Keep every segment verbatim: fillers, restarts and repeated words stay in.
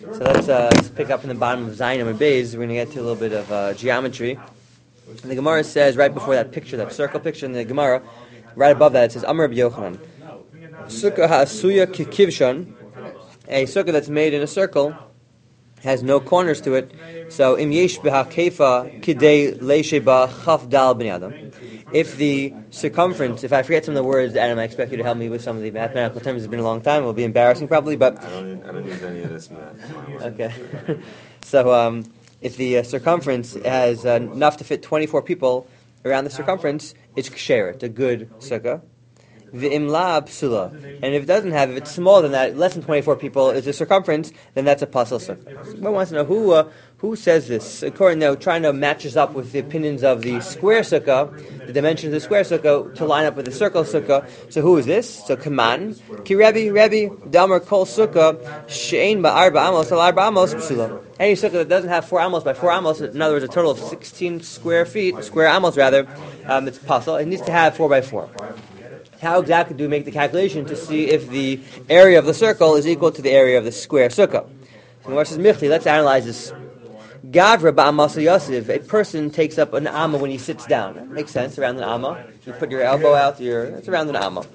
So let's, uh, let's pick up in the bottom of Zayin Amud Beis. We're going to get to a little bit of uh, geometry. And the Gemara says, right before that picture, that circle picture in the Gemara, right above that it says, Amar Rabbi Yochanan, Sukkah ha'asuya kikivshan, a sukkah that's made in a circle, has no corners to it. So, im yesh b'ha kefa kidei leishe ba chaf dal b'nei adam. If the circumference, if I forget some of the words, Adam, I expect you to help me with some of the mathematical terms. It's been a long time. It will be embarrassing probably, but... I don't, I don't use any of this math. Okay. So, um, if the uh, circumference has uh, enough to fit twenty-four people around the circumference, it's ksher, it's a good sukkah. V'imla psula. And if it doesn't have, if it's smaller than that, less than twenty-four people is the circumference, then that's a pasul sukkah. One wants to know who uh, who says this. According to trying to match this up with the opinions of the square sukkah, the dimensions of the square sukkah to line up with the circle sukkah. So who is this? So Kaman, Ki Rebbe, Rebbe, Damar Kol Sukkah, Shein Ba'arba Amos, Al Arba Amos Psula. Any sukkah that doesn't have four amos by four amos, in other words, a total of sixteen square feet, square amos rather, um, it's pasul. It needs to have four by four. How exactly do we make the calculation to see if the area of the circle is equal to the area of the square sukkah? So the Gemara says, Michli, let's analyze this. Gavra ba'amas yosef, a person takes up an amma when he sits down. That makes sense, around an amma. You put your elbow out, your, it's around an amma.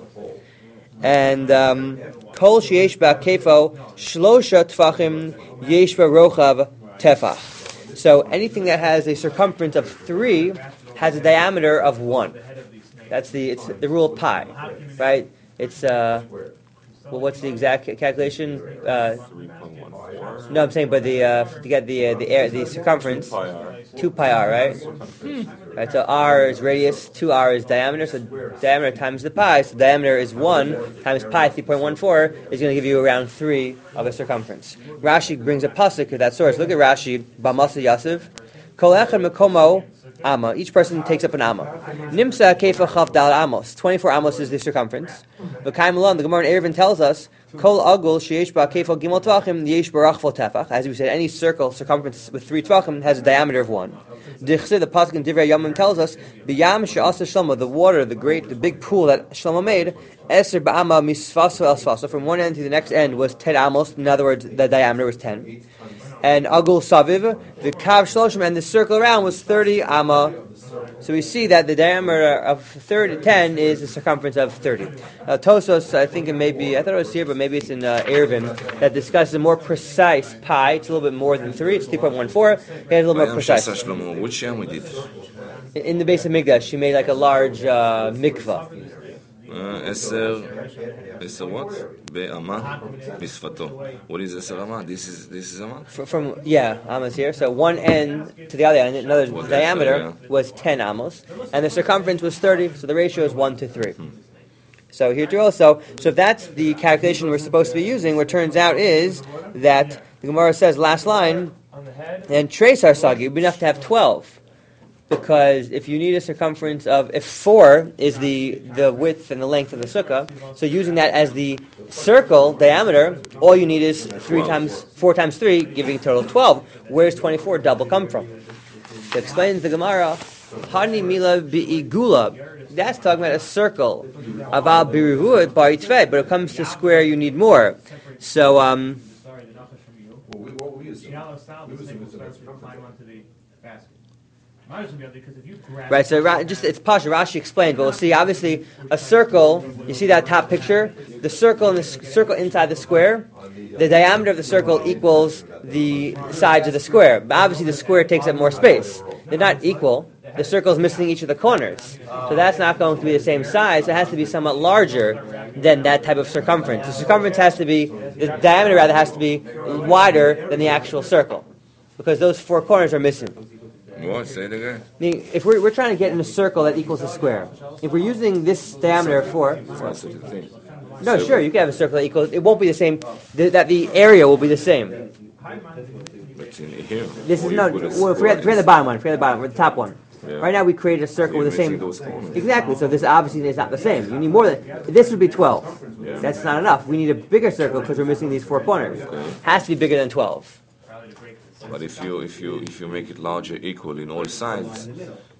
And kol sheyesh ba'kefo shlosha tfachim yesh ba'rochav tefach. So anything that has a circumference of three has a diameter of one. That's the it's the rule of pi, right? It's uh, well, what's the exact calculation? Uh, no, I'm saying, but the uh, to get the uh, the air, the circumference, two pi r, right? Hmm. Right. So r is radius, two r is diameter. So diameter times the pi. So diameter is one times pi, three point one four is going to give you around three of a circumference. Rashi brings a pasuk of that source. Look at Rashi, B'masa Yasif, Kol echad mekomo. Amma. Each person takes up an amma. Nimsa kefa chaf dal amos. Twenty-four amos is the circumference. V'kaim alon, the Gemara in Eruvin tells us, Kol agul sheyesh ba kefa gimel tvachim yesh barachfol tefach. As we said, any circle circumference with three tvachim has a diameter of one. Dichse, the pasuk in Divrei Yamim tells us, B'yam she'asa Shlomo, the water, the great, the big pool that Shlomo made, Eser ba'ama misfaso el sfaso. From one end to the next end was ten amos. In other words, the diameter was ten. And agul saviv, the kav shloshim, and the circle around was thirty amma. So we see that the diameter of thirty, ten is the circumference of thirty. Uh, Tosos, I think it may be, I thought it was here, but maybe it's in uh, Eruvin, that discusses a more precise pi. It's a little bit more than three, it's three point one four. It's a little more precise. Which yam we did? In the base of Migdash, she made like a large uh, mikvah. Eser, Eser what? Be'ama misfato. What is Eser ama? This is this is ama. From yeah, amos here. So one end to the other end, another What diameter Eser, yeah. was ten amos, and the circumference was thirty. So the ratio is one to three. Hmm. So here too also. So if that's the calculation we're supposed to be using, what turns out is that the Gemara says last line, and trace our sagi, we have to have twelve. Because if you need a circumference of, if four is the, the width and the length of the sukkah, so using that as the circle diameter, all you need is three times, four times three, giving a total of twelve. Where's twenty-four double come from? So it explains the Gemara, Hani mila bi'igula. That's talking about a circle. Aval birivuot baritvei, but it comes to square, you need more. So, um... Right, so just it's Pasha. Rashi explained, but we'll see. Obviously, a circle. You see that top picture? The circle and the circle inside the square. The diameter of the circle equals the sides of the square. But obviously, the square takes up more space. They're not equal. The circle is missing each of the corners, so that's not going to be the same size. It has to be somewhat larger than that type of circumference. The circumference has to be, the diameter rather has to be wider than the actual circle, because those four corners are missing. What? Say it again. I mean, if we're, we're trying to get in a circle that equals a square, if we're using this diameter for... No, sure, you can have a circle that equals... It won't be the same... The, that the area will be the same. But in here... This is not... Well, forget, forget the bottom one, forget the bottom one, the top one. Yeah. Right now we created a circle You're with the same... those Exactly, so this obviously is not the same. You need more than... This would be twelve. Yeah. That's not enough. We need a bigger circle because we're missing these four corners. Okay. Has to be bigger than twelve. But if you if you if you make it larger, equal in all sides,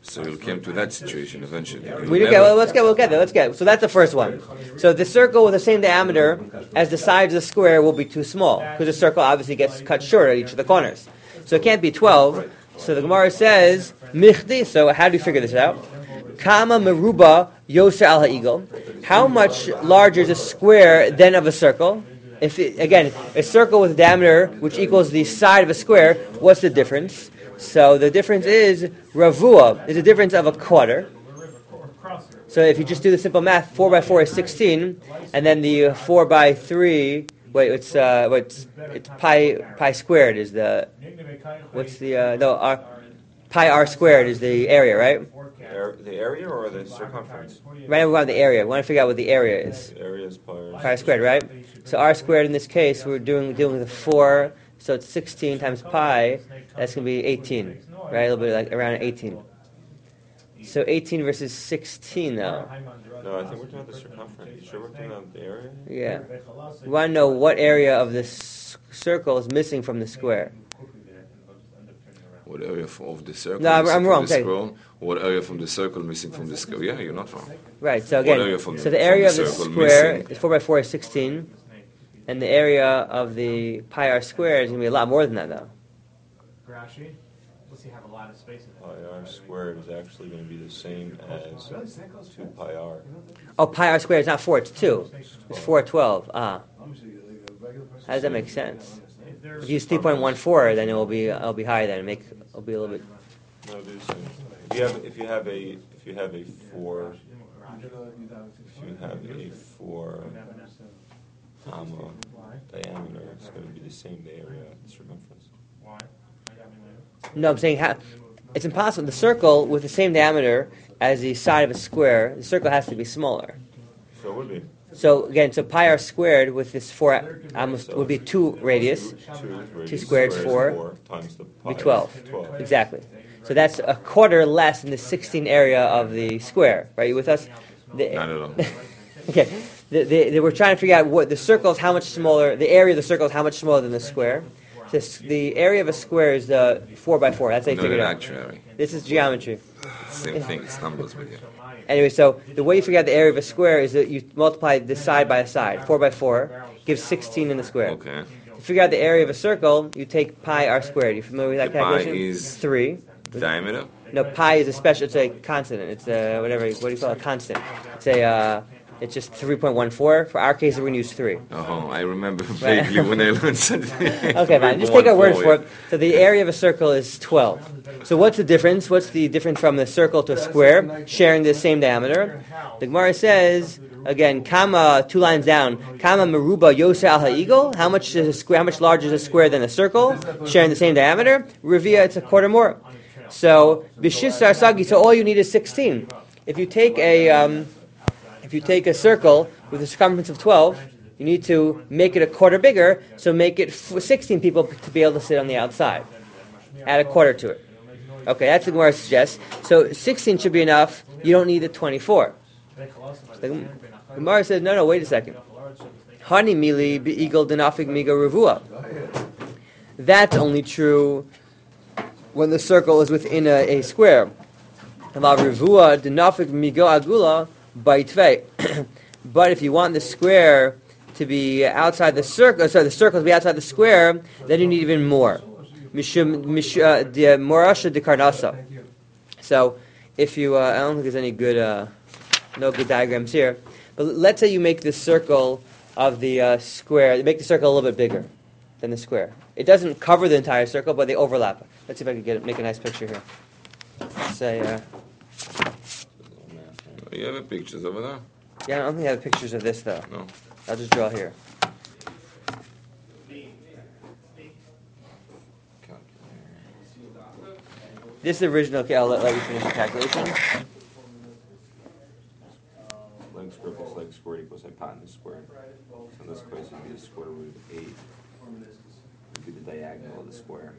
So you'll come to that situation eventually. You'll We, okay, never- well, let's get, we'll get there. Let's get. So that's the first one. So the circle with the same diameter as the sides of the square will be too small because the circle obviously gets cut short at each of the corners. So it can't be twelve. So the Gemara says michdi. So how do you figure this out? Kama meruba yoser al ha'igel. How much larger is a square than of a circle? If it, again, a circle with a diameter which equals the side of a square, what's the difference? So the difference is ravua. Is a difference of a quarter. So if you just do the simple math, four by four is sixteen, and then the uh, four by three. Wait, it's uh, what's it's pi pi squared is the what's the uh, no r, pi r squared is the area, right? The area or the circumference? Right now we want the area. We want to figure out what the area is. The area is pi. Pi squared, right? So r squared in this case, we're doing dealing with a four, so it's sixteen times pi. That's going to be eighteen, right? A little bit like around eighteen. So eighteen versus sixteen, though. No, I think we're talking about the circumference. You sure we're talking about the area? Yeah. We want to know what area of this circle is missing from the square. What area f- of the circle? No, I'm- missing I'm from wrong, the tell you. scroll? What area from the circle missing from the scroll? Yeah, you're not wrong. Right. So What again, area from- so the from area the of the circle square missing? is four by four is sixteen, and the area of the pi r squared is going to be a lot more than that, though. Rashi, does he have a lot of space in it? Pi r squared is actually going to be the same as two pi r. Oh, pi r squared is not four; it's two. It's four twelve. Ah, how does that make sense? If you use three point one four, then it will be it'll be higher. Then it'll make it'll be a little bit. No, it is. If you have if you have a if you have a four if you have a four comma diameter, it's going to be the same area circumference. Why? No, I'm saying how, it's impossible. The circle with the same diameter as the side of a square, the circle has to be smaller. So it would be So again, so pi r squared with this four almost would be two radius. two, Two squared, is four, times the pi Be is twelve. twelve. Exactly. So that's a quarter less than the sixteen area of the square. Right? You with us? The- Not at all. okay. The, the, the, we're trying to figure out what the circle is how much smaller. The area of the circle is how much smaller than the square. This, the area of a square is uh, four by four. That's how you No, figure it not out. actuary. This is geometry. Same thing. It's numbers with you. Anyway, so the way you figure out the area of a square is that you multiply this side by a side. Four by four gives sixteen in the square. Okay. To figure out the area of a circle, you take pi r squared. You familiar with that The pi calculation? is- three. Diameter. No, pi is a special. It's a constant. It's a whatever. What do you call it? A constant. It's a. Uh, it's just three point one four. For our case, we're gonna use three. Oh, I remember vaguely when I learned something. Okay, fine. Just take our word for it. So the area of a circle is twelve. So what's the difference? What's the difference from a circle to a square, sharing the same diameter? The Gemara says again, kama two lines down, kama meruba yoser al ha'igel. How much is a square? How much larger is a square than a circle, sharing the same diameter? Revia, it's a quarter more. So bishis sarsagi. So all you need is sixteen. If you take a um, if you take a circle with a circumference of twelve, you need to make it a quarter bigger, so make it for sixteen people to be able to sit on the outside. Add a quarter to it. Okay, that's what Gemara suggests. So sixteen should be enough. You don't need the twenty-four. The Gemara says, no, no, wait a second. Hani mili be'igel denafig miga revua. That's only true when the circle is within a, a square. About revua denafig miga agula baitvei. But if you want the square to be outside the circle, sorry, the circle to be outside the square, then you need even more. Mishum mish uh, the morasha de karnasa. So, if you, uh, I don't think there's any good, uh, no good diagrams here. But let's say you make the circle of the uh, square, you make the circle a little bit bigger than the square. It doesn't cover the entire circle, but they overlap. Let's see if I can get it, make a nice picture here. Let's say, uh, You have pictures over there? yeah, I don't think I have pictures of this though. No. I'll just draw here. This is the original. Okay, I'll let, let you finish the calculation. Leg square plus leg squared equals hypotenuse squared. So in this case, it would be the square root of eight. It would be the diagonal of the square.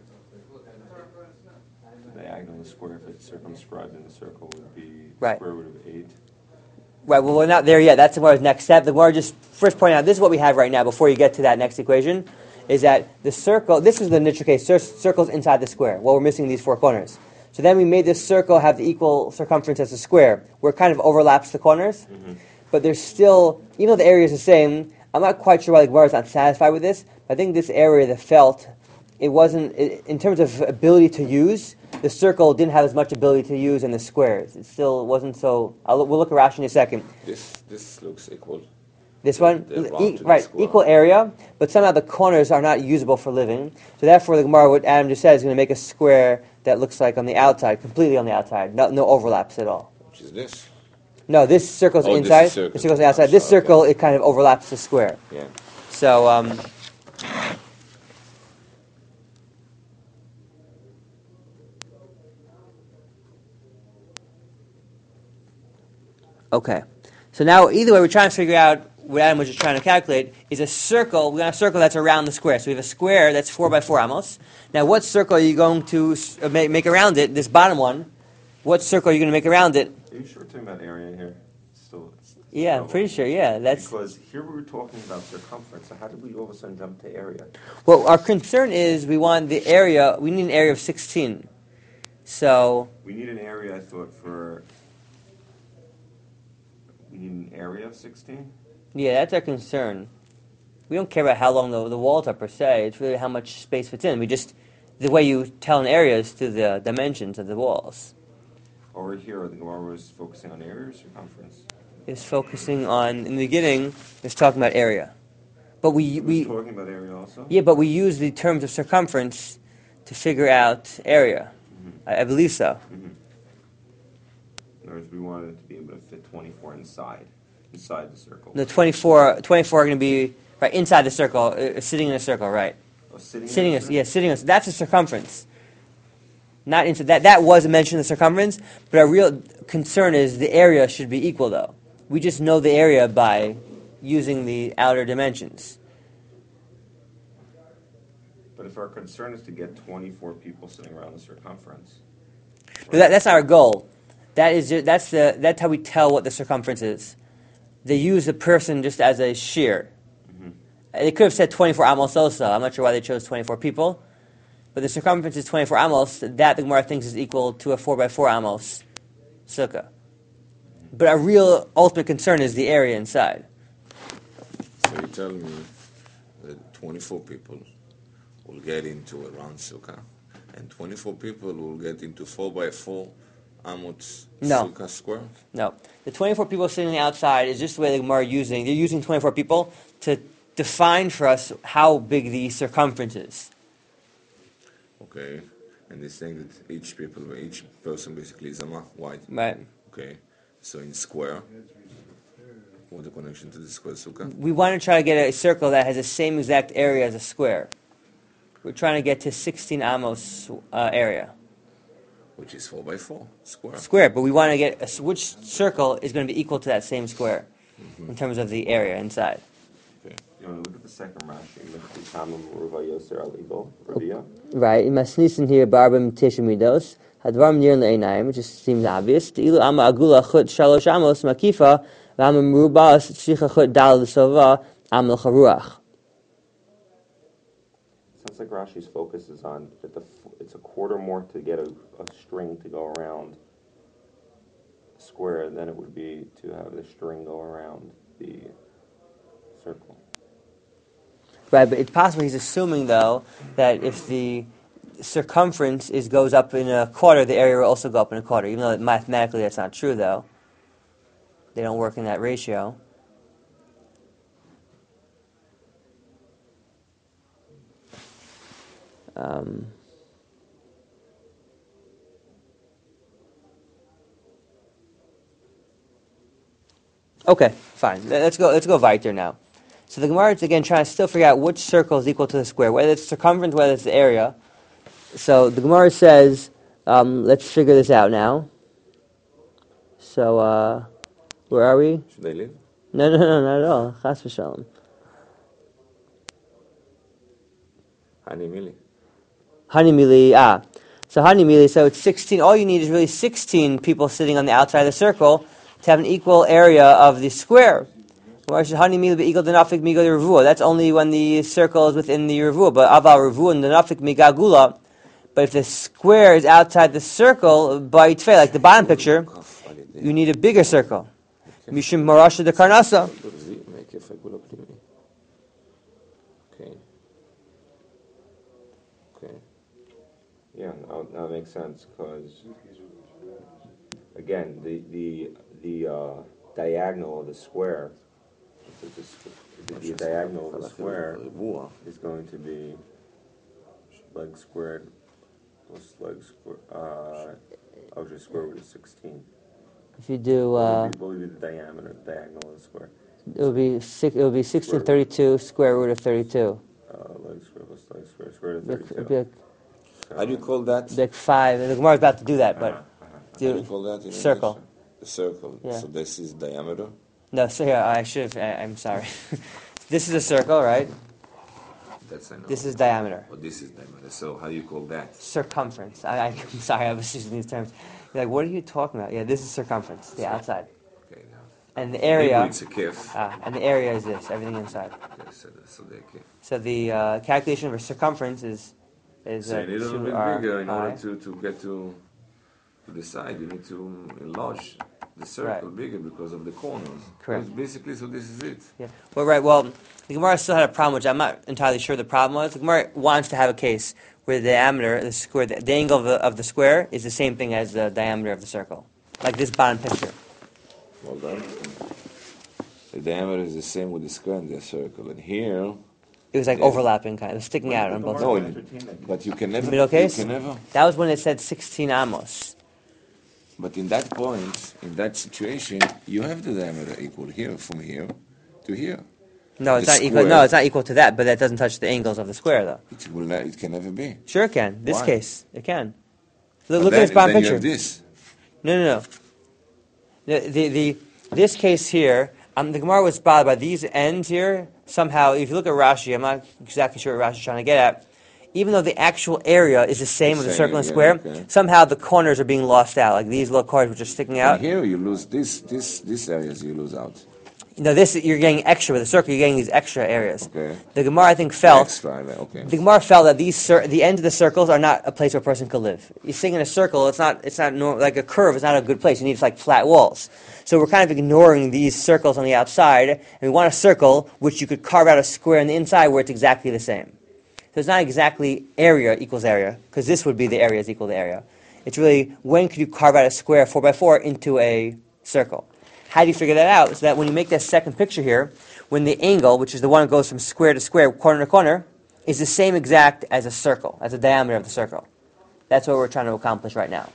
The diagonal of the square, if it's circumscribed in the circle, would be Right. square root of eight. Right, well, we're not there yet. That's the next step. The more just first point out, this is what we have right now before you get to that next equation, is that the circle, this is the initial case, cir- circles inside the square. Well, we're missing these four corners. So then we made this circle have the equal circumference as a square, where it kind of overlaps the corners. Mm-hmm. But there's still, even though the area is the same, I'm not quite sure why the Gemara is not satisfied with this. I think this area, the felt, it wasn't, it, in terms of ability to use, the circle didn't have as much ability to use in the squares. It still wasn't so, I'll, we'll look at Rashi in a second. This this looks equal. This The- one, the round e- to the right, square. equal area, but somehow the corners are not usable for living. So therefore, the Gemara, what Adam just said, is going to make a square that looks like on the outside, completely on the outside, no, no overlaps at all. Which is this? No, this circle's Oh, this inside, is circle. this circle's outside. This Okay. circle, it kind of overlaps the square. Yeah. So, um, okay. So now, either way, we're trying to figure out what Adam was just trying to calculate is a circle. We got a circle that's around the square. So we have a square that's four by four amos. Now, what circle are you going to uh, make, make around it? This bottom one. What circle are you going to make around it? Are you sure we're talking about area here? Still, it's- Yeah, I'm pretty sure. Yeah, that's. Because here we were talking about circumference, so how did we all of a sudden jump to area? Well, our concern is we want the area. We need an area of sixteen. So We need an area, I thought, for... We need an area of sixteen? yeah, that's our concern. We don't care about how long the, the walls are per se. It's really how much space fits in. We just the way you tell an area is through the dimensions of the walls. Over here, the Gemara was focusing on area or circumference? Is focusing on in the beginning. It's talking about area, but we It was we talking about area also? yeah, but we use the terms of circumference to figure out area. Mm-hmm. I, I believe so. Mm-hmm. In other words, we wanted it to be able to fit twenty-four inside, inside the circle. The twenty-four, twenty-four are going to be right inside the circle, uh, sitting in a circle, right? Oh, sitting Sitting in us, the yeah, sitting us. That's the circumference. Not into that. That was mentioned in the circumference, but our real concern is the area should be equal, though. We just know the area by using the outer dimensions. But if our concern is to get twenty-four people sitting around the circumference, But that, that's not our goal. That is ju- that's the that's how we tell what the circumference is. They use the person just as a shear. mm-hmm. They could have said twenty-four amos also. I'm not sure why they chose twenty-four people. But the circumference is twenty-four amos. That the Gemara thinks is equal to a four by four amos sukkah. But our real ultimate concern is the area inside. So you tell me that twenty-four people will get into a round sukkah, and twenty-four people will get into four by four amot No. sukkah square? No. The twenty-four people sitting on the outside is just the way the Gemara are using. They're using twenty-four people to define for us how big the circumference is. Okay, and they're saying that each people, each person basically is a ma wide. Right. Okay, so in square, what's the connection to the square sukkah? We want to try to get a circle that has the same exact area as a square. We're trying to get to sixteen amos uh, area. Which is four by four square. Square, but we want to get a, s- which circle is going to be equal to that same square in terms of the area inside. Okay. you want to look at the second Rashi, look at the Tamim Ruva Yoser Al Ibo, Rabia. Right, in Masnisin here, Barbim Tishamidos, Hadvar Nir Le'inaim, which just seems obvious. Ilu Ama Agula Chut Shalosh Amos Makifa, Rama Merubas Shicha Chut Dal Sova Amal Charuach. Sounds like Rashi's focus is on that the f- it's a quarter more to get a, a string to go around the square than it would be to have the string go around the circle. Right, but it's possible he's assuming, though, that if the circumference is goes up in a quarter, the area will also go up in a quarter, even though mathematically that's not true, though. They don't work in that ratio. Um, okay, fine. Let's go. Let's go weiter now. So the Gemara is again trying to still figure out which circle is equal to the square, whether it's circumference, whether it's the area. So the Gemara says, um, let's figure this out now. So uh, where are we? Should they leave? No, no, no, not at all. Chas v'shalom. Hani mili. Hanimili, ah. So Hanimili, so it's sixteen. All you need is really sixteen people sitting on the outside of the circle to have an equal area of the square. That's only when the circle is within the Ravua. But Aval Ravua and the Nafik Migagula, But if the square is outside the circle, by tfei, like the bottom picture, you need a bigger circle. Mishum marasha de karnasa. Okay. Okay. Yeah, now, now it makes sense because again, the the the uh, diagonal of the square, the, the, the diagonal of the square is going to be leg squared plus leg squared. Uh, algebra square root of sixteen. If you do, uh, what would be the diameter, diagonal of the square? it would be six. It would be sixteen thirty-two square root of thirty-two. Uh, leg square plus leg square square root of It'd thirty-two. be like, So, How do you call that? it'd be like five. The Gemara is about to do that, but uh-huh, uh-huh. How do you do call that in circle. English? The circle. Yeah. So this is diameter. No. So here, I should have. I, I'm sorry. This is a circle, right? That's I know. This is diameter. Oh, this is diameter. So how do you call that? Circumference. I, I, I'm sorry, I was using these terms. You're like, what are you talking about? Yeah, this is circumference, the outside. Okay, now. And the Maybe area, it's a kef. ah, and the area is this, everything inside. Okay, so, so they can. So the uh, calculation of a circumference is is So uh, you need a little two bit R bigger in order pi. to, to get to to the side. You need to enlarge the circle Right. bigger because of the corners. Correct. But basically, so this is it. Yeah. Well, right. Well, the Gemara still had a problem, which I'm not entirely sure the problem was. The Gemara wants to have a case where the diameter, the square, the, the angle of the, of the square is the same thing as the diameter of the circle, like this bottom picture. Well done. The diameter is the same with the square and the circle. And here, It was like Yeah. overlapping, kind of sticking out on both no, sides. in, but you can never. Middle case? You can never. That was when it said sixteen amos. But in that point, in that situation, you have the diameter equal here from here to here. No, it's The not equal. square. No, it's not equal to that, but that doesn't touch the angles of the square, though. It will. not- It can never be. Sure, it can. This Why? case, it can. But Look, look then, at this bottom then picture. You have this. No, no, no. The, the, the, this case here, um, the Gemara was bothered by these ends here. Somehow, if you look at Rashi, I'm not exactly sure what Rashi's trying to get at. Even though the actual area is the same The with the same, circle and yeah, square, okay. somehow the corners are being lost out. Like these little corners which are sticking out. And here you lose this. This. This areas you lose out. No, this you're getting extra with the circle. You're getting these extra areas. Okay. The Gemara, I think, felt Extra. Okay. the Gemara felt that these cir- the ends of the circles are not a place where a person could live. You're sitting in a circle; it's not it's not nor- like a curve. It's not a good place. You need like flat walls. So we're kind of ignoring these circles on the outside, and we want a circle which you could carve out a square on the inside where it's exactly the same. So it's not exactly area equals area, because this would be the area is equal to area. It's really when could you carve out a square four by four into a circle. How do you figure that out? So that when you make that second picture here, when the angle, which is the one that goes from square to square, corner to corner, is the same exact as a circle, as the diameter of the circle. That's what we're trying to accomplish right now.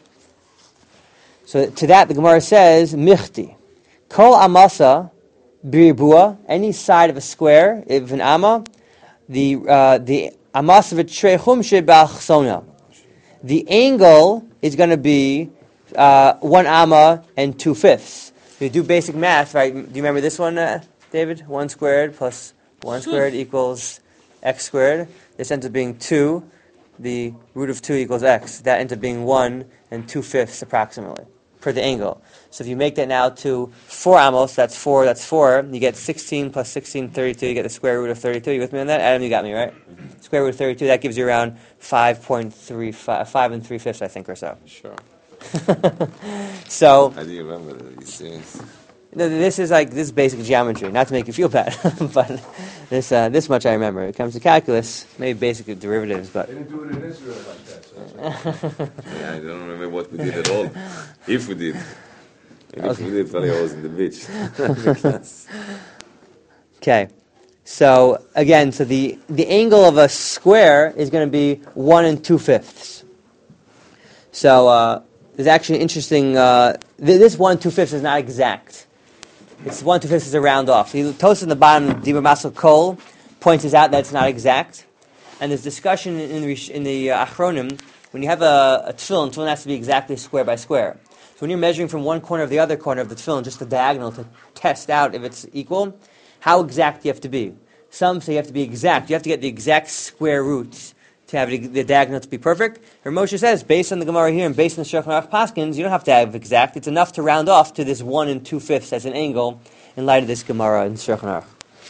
So to that, the Gemara says, Michti. Kol amasa biribua, any side of a square, if an amma, the uh, the amasa v'trechum sheba'achsona. The angle is going to be uh, one amma and two fifths. You do basic math, right? Do you remember this one, uh, David? One squared plus one squared equals x squared. This ends up being two. The root of two equals x. That ends up being one and two fifths approximately per the angle. So if you make that now to four amos, that's four, that's four. You get sixteen plus sixteen, thirty-two. You get the square root of thirty-two. You with me on that? Adam, you got me, right? Square root of thirty-two, that gives you around five point three five, five and three fifths, I think, or so. Sure. So I do remember that. These things. no, this is like this is basic geometry. Not to make you feel bad, but this uh, this much I remember. It comes to calculus, maybe basic derivatives, but They didn't do it in Israel like that. So Yeah, I don't remember what we did at all. If we did. And if we did, probably I was in the beach. okay. So again, so the the angle of a square is going to be one and two fifths. So uh, there's actually interesting. Uh, th- this one and two fifths is not exact. It's one two fifths is a round off. So Tosfos in the bottom, Dibur Masel Kol, points us out that it's not exact. And there's discussion in the Rish- in the uh, Achronim when you have a, a tefillin. Tefillin has to be exactly square by square. So when you're measuring from one corner of the other corner of the tefillin, just the diagonal to test out if it's equal, how exact do you have to be? Some say you have to be exact. You have to get the exact square roots to have the diagonal to be perfect. Or Moshe says, based on the Gemara here and based on the Shulchan Aruch Paskins, you don't have to have exact. It's enough to round off to this one and two fifths as an angle in light of this Gemara in Shulchan Aruch. So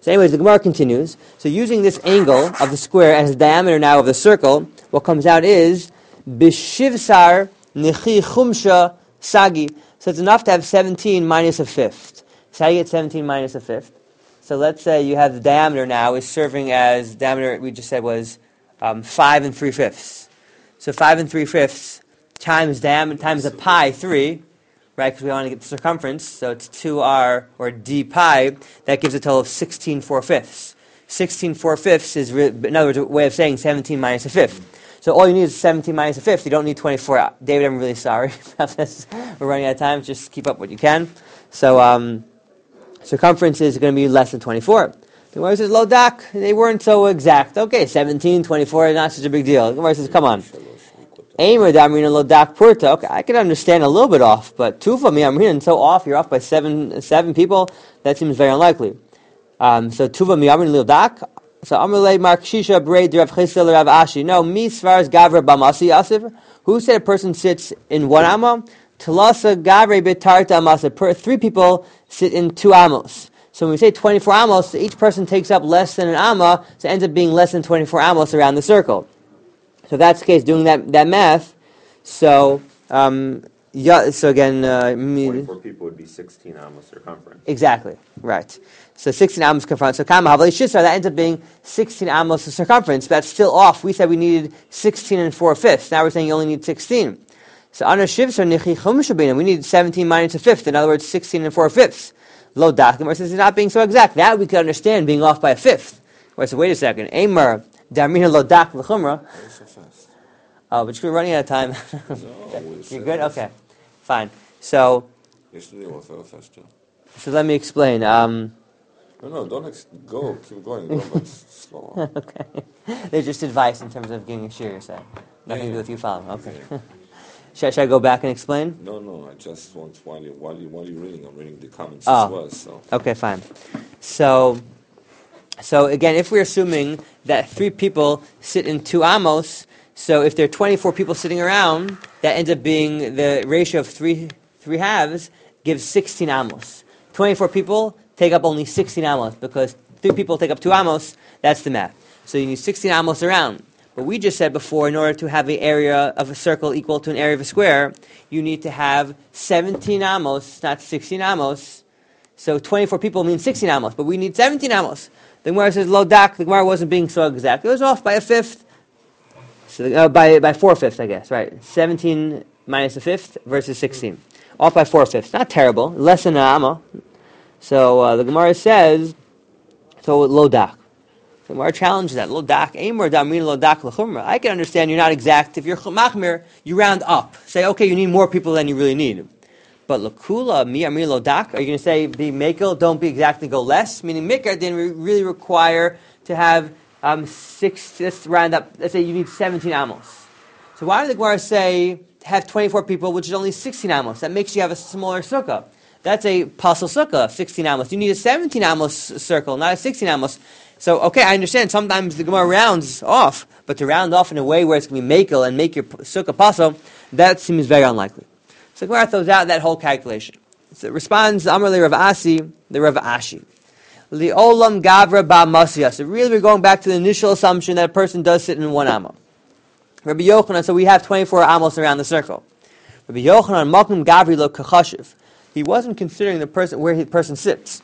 So anyways, the Gemara continues. So using this angle of the square as the diameter now of the circle, what comes out is b'shivsar nechi chumsha sagi. So it's enough to have seventeen minus a fifth. So how do you get seventeen minus a fifth? So let's say you have the diameter now is serving as, diameter we just said was um, five and three fifths. So five and three fifths times diameter times a pi three, right? Because we want to get the circumference. So it's two r or d pi. That gives a total of sixteen four fifths. sixteen four fifths is, re- in other words, a way of saying seventeen minus a fifth. So all you need is seventeen minus a fifth. You don't need twenty-four. David, I'm really sorry about this. We're running out of time. Just keep up what you can. So um, circumference is going to be less than twenty-four. The Gemara says, lo dak, they weren't so exact. Okay, seventeen, twenty-four, not such a big deal. The Gemara says, come on. Aimer damrina lo dak purta. Okay, I can understand a little bit off, but tufa mi amrin, so off, you're off by seven seven people. That seems very unlikely. Um, so tuva mi amrin lo dak. So Amrulay Mark Shisha Braid Rav Chisel Rav Ashi. No, mi svaras gavra b'masi asif. Who said a person sits in one amma? Talasa gavre betarta amasa. Three people sit in two amos. So when we say twenty-four amos, each person takes up less than an amma, so it ends up being less than twenty-four amos around the circle. So if that's the case, doing that that math, so um, yeah. So again, uh, twenty-four people would be sixteen amos circumference. Exactly right. So sixteen amos circumference. So kama havali shisa, that ends up being sixteen amos of circumference. But that's still off. We said we needed sixteen and four fifths. Now we're saying you only need sixteen. So ana shivsa nichi chumushabina. We need seventeen minus a fifth. In other words, sixteen and four fifths. Lo dak. The Gemara says it's not being so exact. That we could understand being off by a fifth. Wait, so wait a second. Amar damina lo dak l'chumra. Oh, but you're running out of time. No, You're good. Okay, fine. So, Yesterday was very faster. so let me explain. Um, No, no, don't ex- go. Keep going. Go, but slow. okay, they're just advice in terms of getting a share. Say nothing to Yeah, do with you following. Okay. yeah. should, should I go back and explain? No, no. I just want while you while you while you're reading, I'm reading the comments Oh. as well. So Okay, fine. So, so again, if we're assuming that three people sit in two amos, so if there are twenty-four people sitting around, that ends up being the ratio of three three halves gives sixteen amos. twenty-four people take up only sixteen amos because three people take up two amos. That's the math. So you need sixteen amos around. But we just said before, in order to have the area of a circle equal to an area of a square, you need to have seventeen amos, not sixteen amos. So twenty-four people means sixteen amos, but we need seventeen amos. The Gemara says, lo dak, the Gemara wasn't being so exact. It was off by a fifth. So, uh, by, by four fifths, I guess, right? seventeen minus a fifth versus sixteen. Off by four fifths. Not terrible. Less than an amma. So uh, the Gemara says, so lo dak. The Gemara challenges that. Lo dak, aimer damrin lo dak l'chumra. I can understand you're not exact. If you're machmir, you round up. Say, okay, you need more people than you really need. But l'kula, mi amri lo dak, are you going to say, be makel, don't be exact and go less? Meaning mikar didn't re- really require to have um, six, let's round up, let's say you need seventeen amos. So why did the Gemara say, have twenty-four people, which is only sixteen amos? That makes you have a smaller sukkah. That's a pasul sukkah, sixteen amos. You need a seventeen amos circle, not a sixteen amos. So, okay, I understand sometimes the Gemara rounds off, but to round off in a way where it's going to be makel and make your sukkah pasul, that seems very unlikely. So the Gemara throws out that whole calculation. So it responds, Amar le Rav Asi, the Rav Ashi. Li olam gavra ba masya. So really we're going back to the initial assumption that a person does sit in one amma. Rabbi Yochanan, so we have twenty-four amos around the circle. Rabbi Yochanan, makum gavri lo kachashiv. He wasn't considering the person where the person sits.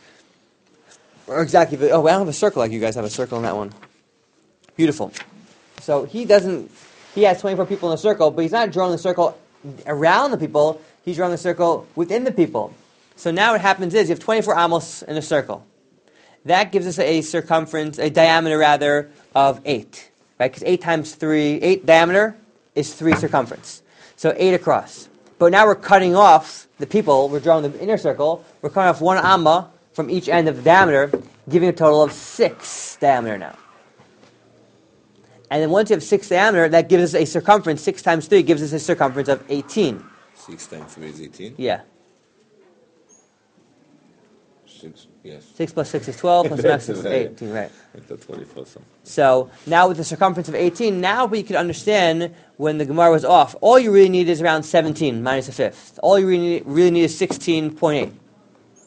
Or exactly, oh, we don't have a circle like you guys have a circle in that one. Beautiful. So he doesn't, he has twenty-four people in a circle, but he's not drawing the circle around the people, he's drawing the circle within the people. So now what happens is, you have twenty-four amos in a circle. That gives us a circumference, a diameter rather, of eight. Right? Because eight times three, eight diameter is three circumference. So eight across. But now we're cutting off the people, we're drawing the inner circle, we're cutting off one amma from each end of the diameter, giving a total of six diameter now. And then once you have six diameter, that gives us a circumference, six times three gives us a circumference of eighteen. Six times three is eighteen. Yeah. Six, yes. Six plus six is twelve, plus max is Right. eighteen, right. That's twenty-four. So. So now with the circumference of eighteen, now we can understand when the Gemara was off. All you really need is around seventeen minus a fifth. All you really need, really need is sixteen point eight.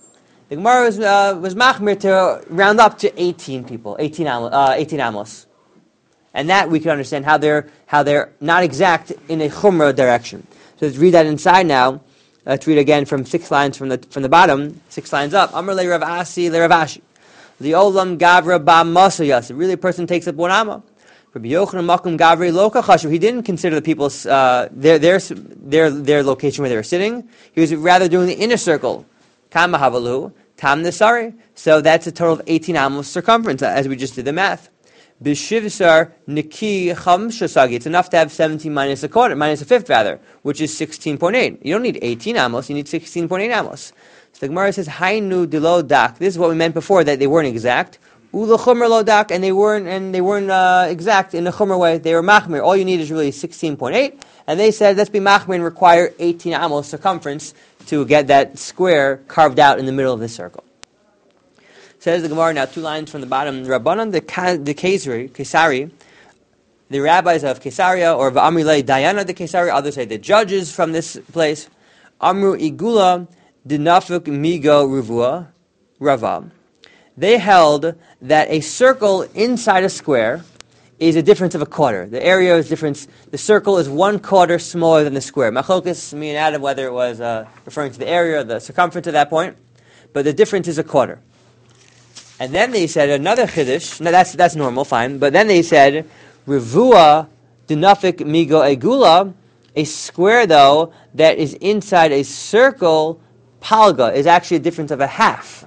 The Gemara was, uh, was machmir to round up to eighteen people, eighteen, amos, uh, eighteen amos. And that we can understand how they're, how they're not exact in a chumrah direction. So let's read that inside now. Let's read again from six lines from the from the bottom, six lines up. Amr le Rav Asi le Rav Ashi. The olam gavra ba masayas. Really, a person takes up one amma. Rabbi Yochanan makum gavri loka chashuv. He didn't consider the people's uh, their their their their location where they were sitting. He was rather doing the inner circle. Kama havalu tam nesari. So that's a total of eighteen amos circumference, as we just did the math. B'shivsar niki chamshasagi. It's enough to have seventeen minus a quarter, minus a fifth rather, which is sixteen point eight. You don't need eighteen amos, you need sixteen point eight amos. So the Gemara says, Hainu dilo dak. This is what we meant before, that they weren't exact. Ula chumr lo dak, and they weren't and they weren't uh, exact in a chumr way. They were machmir. All you need is really sixteen point eight. And they said, let's be machmir and require eighteen amos circumference to get that square carved out in the middle of the circle. Says the Gemara now, two lines from the bottom. Rabbanan the the Kesari, Kesari, the rabbis of Kesaria, or Amrilei Diana the Kesari, others say the judges from this place. Amru Igula dinafuk migo ruvua rava. They held that a circle inside a square is a difference of a quarter. The area is different. The circle is one quarter smaller than the square. Machokas, me and Adam, whether it was uh, referring to the area or the circumference at that point, but the difference is a quarter. And then they said another chiddush. No, that's that's normal, fine. But then they said, Revua dinafik migo egula, a square though that is inside a circle, palga, is actually a difference of a half.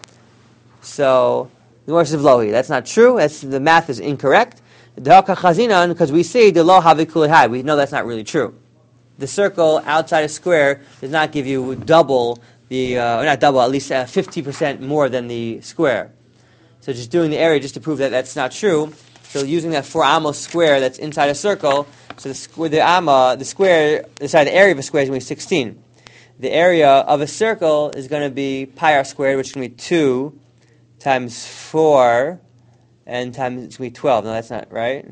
So the Gemara says lohi. That's not true. That's the math is incorrect. Da'aka chazinan, because we say the lo havikulihai. We know that's not really true. The circle outside a square does not give you double the, uh, or not double, at least uh, fifty percent more than the square. So just doing the area just to prove that that's not true. So using that four amos square that's inside a circle, so the square, the amma, the square, inside the area of a square is going to be sixteen. The area of a circle is going to be pi r squared, which is going to be two times four, and times it's going to be twelve. No, that's not right.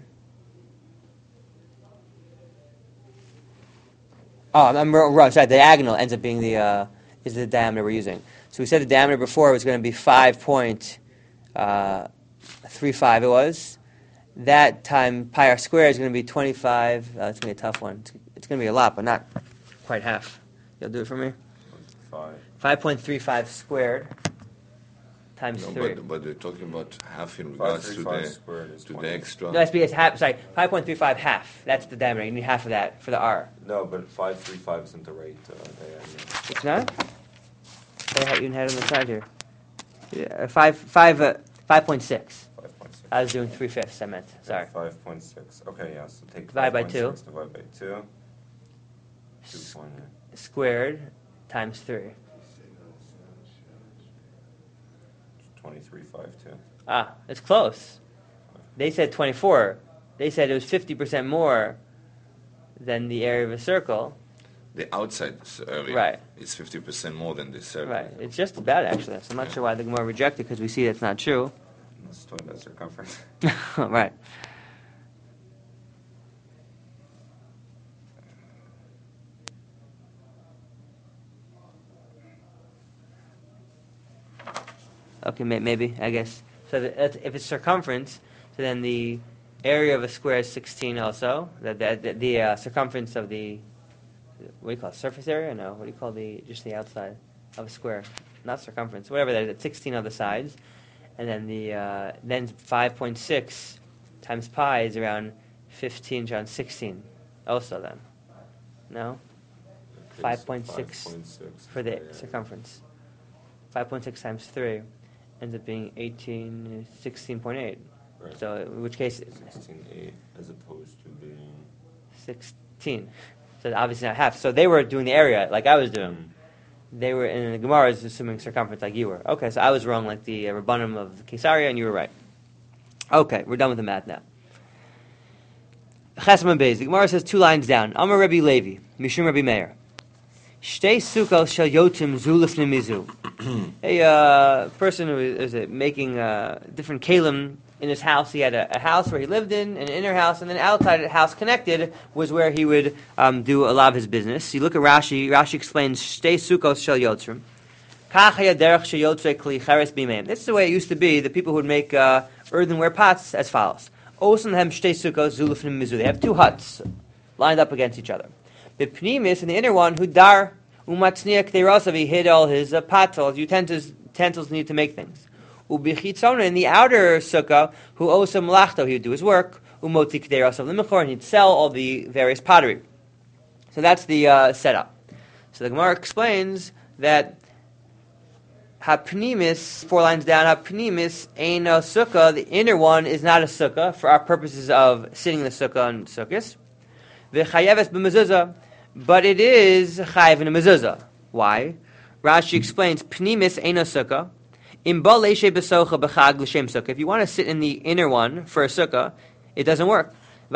Oh, I'm wrong. Sorry, the diagonal ends up being the uh, is the diameter we're using. So we said the diameter before was going to be five point uh, three five. It was that time pi r squared is going to be twenty-five. Uh, it's going to be a tough one. It's, it's going to be a lot, but not quite half. You'll do it for me. Five. Five point three five squared times No, three. but, but they're talking about half in regards to five the squared is to twenty. the extra. No, that's because half. Sorry, five point three five half. That's the diameter. You need half of that for the r. No, but five three five isn't the right uh, diameter. It's not. I had even had it on the side here. Yeah, five five uh, five point six. Five point six. I was doing three fifths. I meant. Sorry. Five point six. Okay, yeah. So take Divide by five point six, two. Divide by two. Two point eight. Squared times three. Twenty-three five two. Ah, it's close. They said twenty-four. They said it was fifty percent more than the area of a circle. The outside area Right. is fifty percent more than the circle. Right. It's just about actually. So I'm not sure why the Gemara rejected because we see that's not true. Let's do that circumference. Right. Okay, may, maybe, I guess. So the, that's- if it's circumference, so then the area of a square is sixteen also. The, the, the, the uh, circumference of the, what do you call it, surface area? No, what do you call the, just the outside of a square? Not circumference, whatever that is, it's sixteen on the sides. And then the, uh, then five point six times pi is around fifteen, around sixteen also then. No? Okay, five so point six five point six for the diameter. circumference. five point six times three ends up being eighteen, sixteen point eight. Right. So in which case, sixteen eight as opposed to being. sixteen. So obviously not half. So they were doing the area like I was doing. They were, in the Gemara is assuming circumference like you were. Okay, so I was wrong like the uh, Rabbanim of Kesaria, and you were right. Okay, we're done with the math now. Chesman Beis. The Gemara says two lines down. Amar Rabbi Levi, Mishum Rabbi Meir. Shtei sukkos shel yotim zu lifnei mizu. A uh, person who is, is making uh, different kalim in his house. He had a, a house where he lived in, an inner house, and then outside the house connected was where he would um, do a lot of his business. You look at Rashi. Rashi explains Shtei sukkos shel yotim. This is the way it used to be. The people who would make uh, earthenware pots as follows. They have two huts lined up against each other. The pnimis, and the inner one, who dar umatzniak deirasav, he hid all his uh, pots, all his utensils, utensils needed to make things. Ubichitzona, in the outer sukkah, who osam lachto, he would do his work. Umotik deirasav limachor, and he'd sell all the various pottery. So that's the uh, setup. So the Gemara explains that Hapnimis, four lines down, Hapnimis ain't a sukkah. The inner one is not a sukkah for our purposes of sitting in the sukkah and sukkahs. V'chayeves b'mezuzah, but it is chayev in a mezuzah. Why? Rashi explains, Pnimis ain't a sukkah. Imba leishe b'socha b'chag l'shem sukkah. If you want to sit in the inner one for a sukkah, it doesn't work.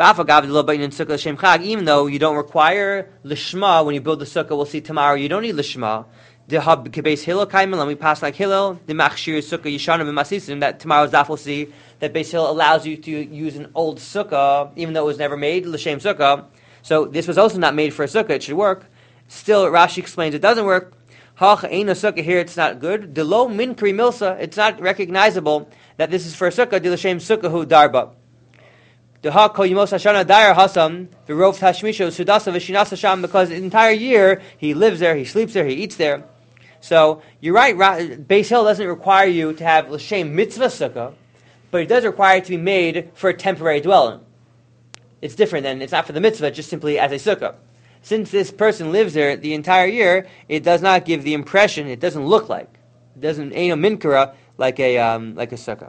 Even though you don't require lishma when you build the sukkah, we'll see tomorrow, you don't need lishma. The hub kibes hillel kaimel, we pass like hillel. The machshir sukkah yishana b'masisim. That tomorrow's daf will see that Beis Hillel allows you to use an old sukkah, even though it was never made l'shem sukkah. So this was also not made for a sukkah. It should work. Still, Rashi explains it doesn't work. Hach ain't a sukkah here. It's not good. The lo minkri milsa. It's not recognizable that this is for a sukkah. The l'shem sukkah hu darba. The hach kol yimos hashana dair hasam v'rov tashmisha sudasa v'shinas hasham, because the entire year he lives there, he sleeps there, he eats there. So you're right. Beis Hillel doesn't require you to have l'shem mitzvah sukkah, but it does require it to be made for a temporary dwelling. It's different than it's not for the mitzvah, just simply as a sukkah. Since this person lives there the entire year, it does not give the impression. It doesn't look like. It doesn't ain't a minkara like a um, like a sukkah.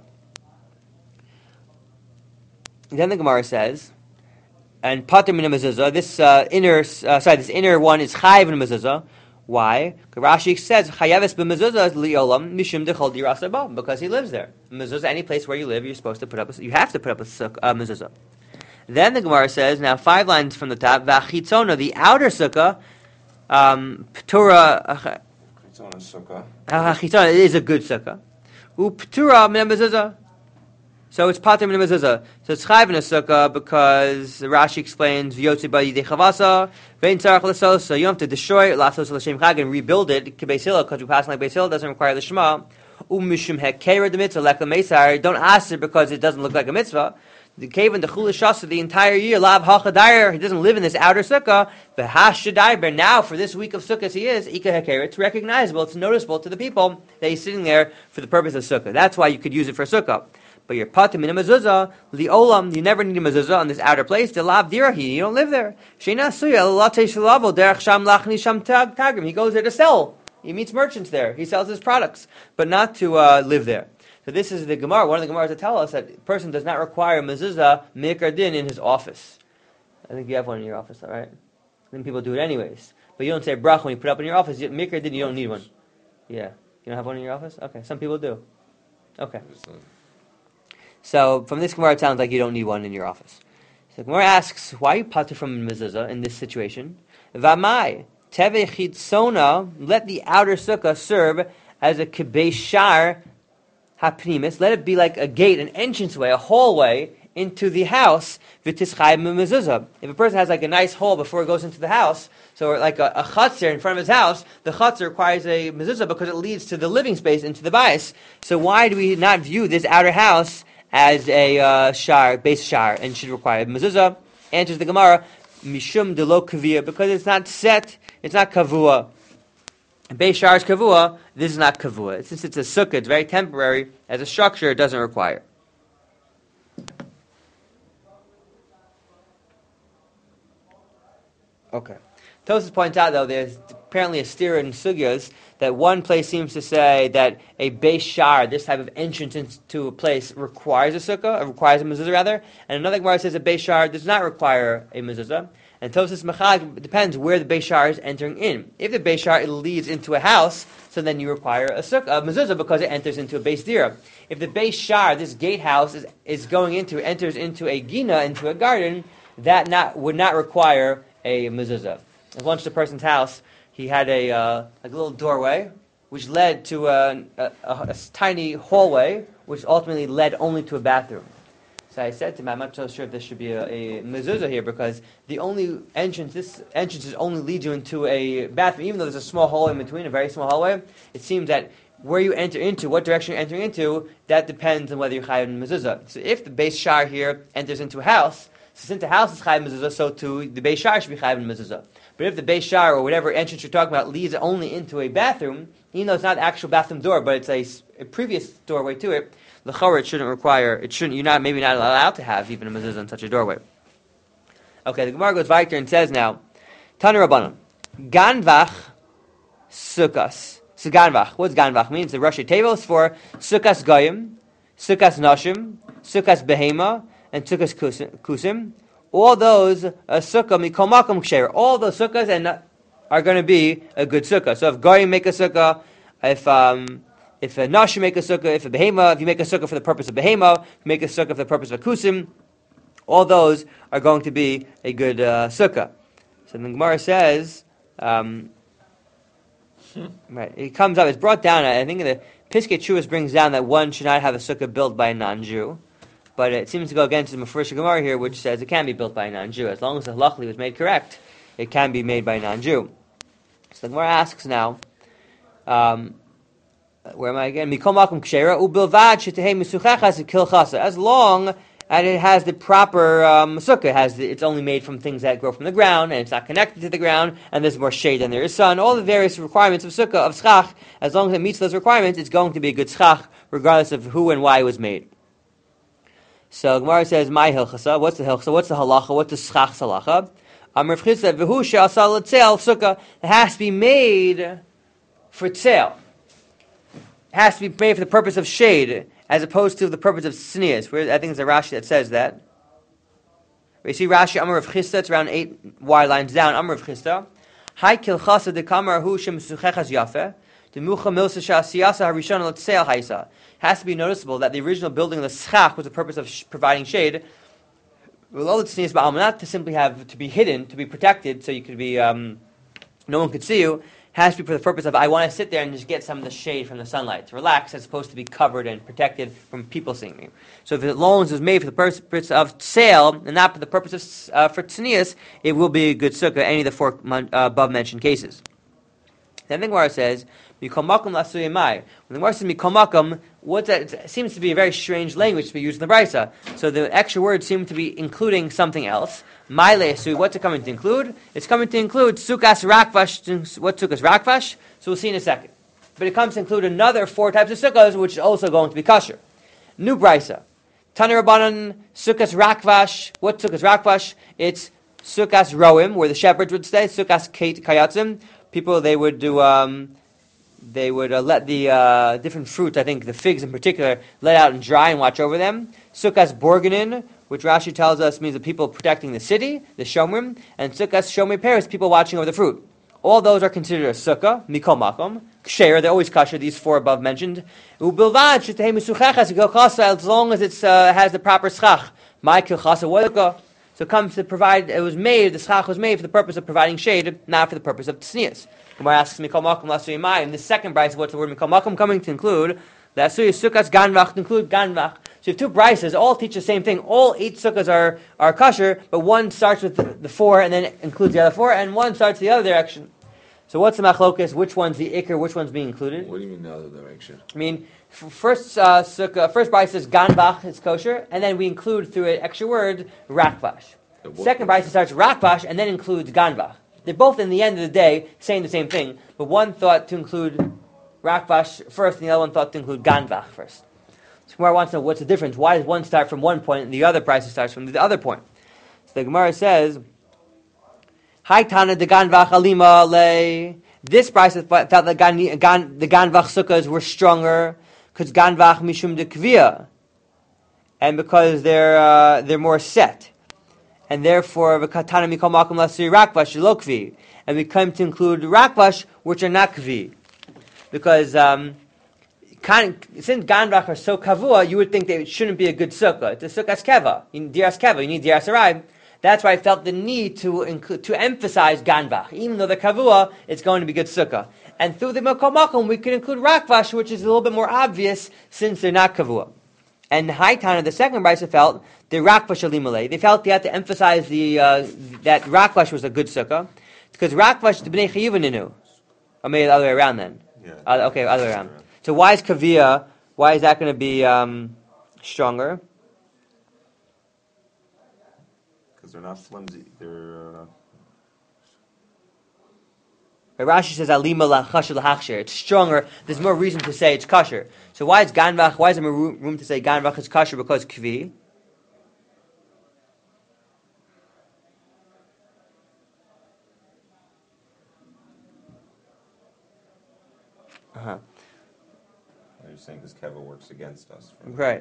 Then the Gemara says, and pater min mezuzah. This uh, inner, uh, sorry, this inner one is chayiv in mezuzah. Why? Rashi says chayaves b'mezuzah liolam mishum dechol dirasa ba, because he lives there. Mezuzah, any place where you live, you're supposed to put up. A, you have to put up a sukkah, uh, mezuzah. Then the Gemara says, now five lines from the top, v'achitzona, the outer sukkah, um, p'tura, Chitzona sukkah. achitzona is a good sukkah. U'p'tura min mezuzah. So it's pater min mezuzah. So it's chayiv in a sukkah because Rashi explains v'yotzi ba yidei chavasa vein tzarach l'sos. So you don't have to destroy it, l'sos l'shem chag, and rebuild it. Beis Hillel, because we pass like Beis Hillel, doesn't require the shema. U'mishum hekera the mitzvah lekla meisar. Don't ask it because it doesn't look like a mitzvah. The cave and the chulashasa the entire year, lav hachadayer, he doesn't live in this outer sukkah. But hashadayer, now for this week of sukkahs he is ika heker. It's recognizable, it's noticeable to the people that he's sitting there for the purpose of sukkah. That's why you could use it for sukkah. But you're patim in a mezuzah, liolam, you never need a mezuzah on this outer place. The lav dirahi, you don't live there. Sheina suya lalate shalavo derech sham lachni sham tagrim. He goes there to sell. He meets merchants there. He sells his products, but not to uh, live there. So this is the Gemara. One of the Gemaras that tell us that a person does not require mezuzah mikar din in his office. I think you have one in your office, all right? I think people do it anyways. But you don't say brach when you put it up in your office. Mikar din, you don't need one. Yeah. You don't have one in your office? Okay. Some people do. Okay. So from this Gemara, it sounds like you don't need one in your office. So the Gemara asks, why are you pater from mezuzah in this situation? Vamai teve chitzona, let the outer sukkah serve as a kibei shar hapnimis. Let it be like a gate, an entranceway, a hallway into the house. V'tischayim mezuzah. If a person has like a nice hall before he goes into the house, so like a, a chutzner in front of his house, the chutzner requires a mezuzah because it leads to the living space, into the bayis. So why do we not view this outer house as a uh, shar, base shar, and should require mezuzah? Answers the Gemara, mishum de lo kaviyah, because it's not set, it's not kavua. Base shar is kavua, this is not kavua. Since it's a sukkah, it's very temporary, as a structure, it doesn't require. Okay. Tosfos points out, though, there's apparently a stira in sugyas that one place seems to say that a base shar, this type of entrance into a place, requires a sukkah, or requires a mezuzah rather, and another Gemara says a base shar does not require a mezuzah. And Tosfos Machag depends where the base shar is entering in. If the base shar leads into a house, so then you require a sukkah, a mezuzah, because it enters into a base dira. If the base shar, this gatehouse, is, is going into, enters into a gina, into a garden, that not would not require a mezuzah. I once to a person's house, he had a uh, like a little doorway, which led to a, a, a, a tiny hallway, which ultimately led only to a bathroom. So I said to him, I'm not so sure if there should be a, a mezuzah here because the only entrance, this entrance is only leads you into a bathroom. Even though there's a small hallway in between, a very small hallway, it seems that where you enter into, what direction you're entering into, that depends on whether you're chayav in mezuzah. So if the Beis Shar here enters into a house, so since the house is chayav in mezuzah, so too the Beis Shar should be chayav in mezuzah. But if the Beis Shar or whatever entrance you're talking about leads only into a bathroom, even though it's not the actual bathroom door, but it's a, a previous doorway to it, the chorah, it shouldn't require, it shouldn't, you're not, maybe not allowed to have even a mezuzah in such a doorway. Okay, the Gemara goes weiter and says now, Tanu Rabbanan, Ganvach Sukkos. So Ganvach, what's Ganvach mean? It's the Rashi tables for Sukkos Goyim, Sukkos Nashim, Sukkos Behema, and Sukkos Kusim. All those uh, sukkah mikol makom ksher. All those sukkahs and uh, are going to be a good sukkah. So if Goyim make a sukkah, if um, if a Nashim make a sukkah, if a Behema, if you make a sukkah for the purpose of Behema, if you make a sukkah for the purpose of a Kusim, all those are going to be a good uh, sukkah. So the Gemara says, um, right, it comes up, it's brought down, I think the Piskei Teshuvos brings down that one should not have a sukkah built by a non-Jew, but it seems to go against the Mefurish Gemara here, which says it can be built by a non-Jew. As long as the halachically was made correct, it can be made by a non-Jew. So the Gemara asks now, um, where am I again? Mikol makom kshera ubilvad shetehei misuchachas kilchasa. As long as it has the proper um, sukkah, it has the, it's only made from things that grow from the ground, and it's not connected to the ground, and there's more shade than there is sun. All the various requirements of sukkah, of schach, as long as it meets those requirements, it's going to be a good schach, regardless of who and why it was made. So Gemara says, "My hilchasa." What's the hilchasa? What's the halacha? What's the schach halacha? Amar Chisa v'hu she'asal l'tzeil sukkah. It has to be made for tzeil. It has to be made for the purpose of shade, as opposed to the purpose of tznius. Where I think it's a Rashi that says that. You see Rashi Amar of Chista. It's around eight wide lines down. Amar of Chista. Hai kilchasa dekamar hu shemesuchechas yafeh. Demucha milsa she'asiyasa harishon l'tzeil haisa. It has to be noticeable that the original building of the schach was the purpose of sh- providing shade. Well, it's not to simply have to be hidden, to be protected, so you could be, um, no one could see you. It has to be for the purpose of, I want to sit there and just get some of the shade from the sunlight, to relax, as opposed to be covered and protected from people seeing me. So if it long as it's made for the purpose of sale, and not for the purpose of, uh, for tznius, it will be a good sukkah, any of the four uh, above-mentioned cases. Then the Gemara says, Mikol makom lasuyei mai. When the Gemara says Mikol makom, what's that? It seems to be a very strange language to be used in the Brisa. So the extra words seem to be including something else. Mai le'asui, what's it coming to include? It's coming to include sukas rakvash. What's sukas rakvash? So we'll see in a second. But it comes to include another four types of sukkahs, which is also going to be kosher. New Brisa. Tanu Rabbanan, sukas rakvash. What's sukas rakvash? It's sukas roim, where the shepherds would stay. Sukas kayatzim. People, they would do, um, they would uh, let the uh, different fruits, I think the figs in particular, let out and dry and watch over them. Sukkos borganin, which Rashi tells us means the people protecting the city, the shomrim, and sukkos shomer peres, people watching over the fruit. All those are considered a sukkah, mikol makom, ksher, they're always kasher, these four above mentioned. Ubilvad shetehei mesuchechas kilchasa, as long as it uh, has the proper schach. My kilchasa wadaka. So it comes to provide, it was made, the schach was made for the purpose of providing shade, not for the purpose of tznius. Gemara asks, Mikol makom lasuyei mai. In the second brisa, what's the word Mikol makom coming to include? The asuyei sukkahs ganvach to include ganvach. So you have two brises, all teach the same thing. All eight sukkahs are, are kosher, but one starts with the, the four and then includes the other four, and one starts the other direction. So what's the machlokas? Which one's the ikr? Which one's being included? What do you mean the other direction? I mean, first uh, sukkah, first brisa says ganvach is kosher, and then we include through an extra word rakvash. Second brisa starts rakvash and then includes ganvach. They're both, in the end of the day, saying the same thing, but one thought to include rakvash first, and the other one thought to include ganvach first. So Gemara wants to know what's the difference. Why does one start from one point and the other brisa starts from the other point? So the Gemara says, Hai Tana de ganvach alima le. This brisa felt that the ganvach sukkahs were stronger because ganvach mishum de kvia, and because they're uh, they're more set. And therefore, v'katana mikol makom lasui rakvash lo kvi, and we come to include rakvash, which are not kvi, because um, since ganvach are so kavua, you would think that it shouldn't be a good sukkah. It's a sukkah's keva. You need diras keva. You need diras arai. That's why I felt the need to include, to emphasize ganvach, even though the kavua it's going to be good sukkah. And through the mikol makom, we could include rakvash, which is a little bit more obvious since they're not kavua. And Haitana, the second brisa, felt the rakvash alimale. They felt they had to emphasize the uh, that rakvash was a good sukkah because rakvash the bnei chiyuva ninu. Or maybe the other way around then. Yeah. Uh, okay, other way around. So why is kavia? Why is that going to be um, stronger? Because they're not flimsy. They're. Uh, Rashi says alima lachasher lahachsher. It's stronger. There's more reason to say it's kosher. So why is ganvach? Why is there more room room to say ganvach is kosher? Because kvi. Uh huh. You're saying because Keva works against us. Right.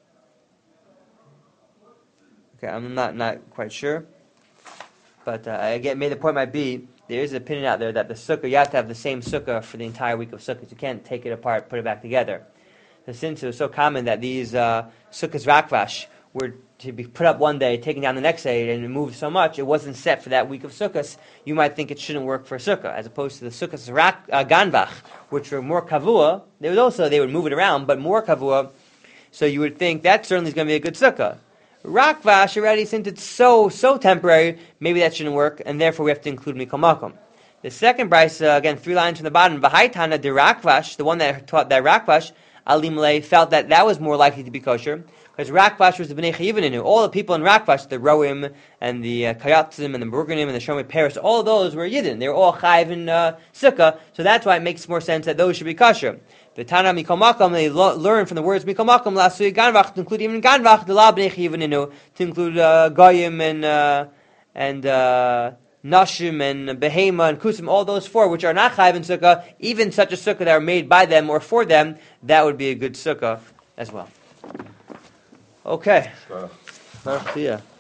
Okay, I'm not not quite sure, but uh, again, maybe the point might be there is an opinion out there that the sukkah you have to have the same sukkah for the entire week of sukkahs. You can't take it apart, put it back together. So since it was so common that these uh, sukkahs rakvash were to be put up one day, taken down the next day, and it moved so much, it wasn't set for that week of sukkahs. You might think it shouldn't work for a sukkah, as opposed to the sukkahs rak, uh, ganvach, which were more kavua. They would also they would move it around, but more kavua. So you would think that certainly is going to be a good sukkah. Rakvash already, since it's so so temporary, maybe that shouldn't work, and therefore we have to include mikol makom. The second brisa, again, three lines from the bottom, v'haitana de rakvash, the one that taught that rakvash, alimle, felt that that was more likely to be kosher, because rakvash was the bnei chiyuv. All the people in rakvash, the roim and the uh, kayatzim and the burganim and the shomei paris, all of those were yidden. They were all chayiv in uh, sukkah, so that's why it makes more sense that those should be kosher. The Tana mikol makom, they lo- learn from the words mikol makom lasui ganvach, to include even ganvach the la bnei chiyuv, to include uh, goyim and uh, and uh, nashim and behema and kusim, all those four which are not chayiv in sukkah, even such a sukkah that are made by them or for them, that would be a good sukkah as well. Okay. uh, Baruch Tia.